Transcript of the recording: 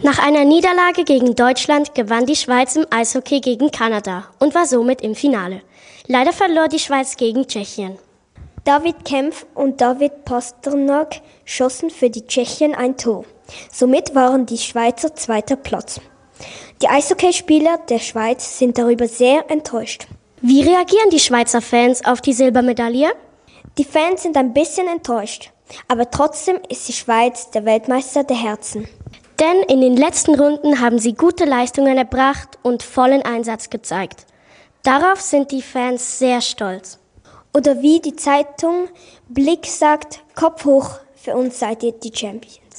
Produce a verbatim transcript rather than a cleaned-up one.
Nach einer Niederlage gegen Deutschland gewann die Schweiz im Eishockey gegen Kanada und war somit im Finale. Leider verlor die Schweiz gegen Tschechien. David Kempf und David Pastrnak schossen für die Tschechen ein Tor. Somit waren die Schweizer zweiter Platz. Die Eishockeyspieler der Schweiz sind darüber sehr enttäuscht. Wie reagieren die Schweizer Fans auf die Silbermedaille? Die Fans sind ein bisschen enttäuscht, aber trotzdem ist die Schweiz der Weltmeister der Herzen. Denn in den letzten Runden haben sie gute Leistungen erbracht und vollen Einsatz gezeigt. Darauf sind die Fans sehr stolz. Oder wie die Zeitung Blick sagt, Kopf hoch, für uns seid ihr die Champions.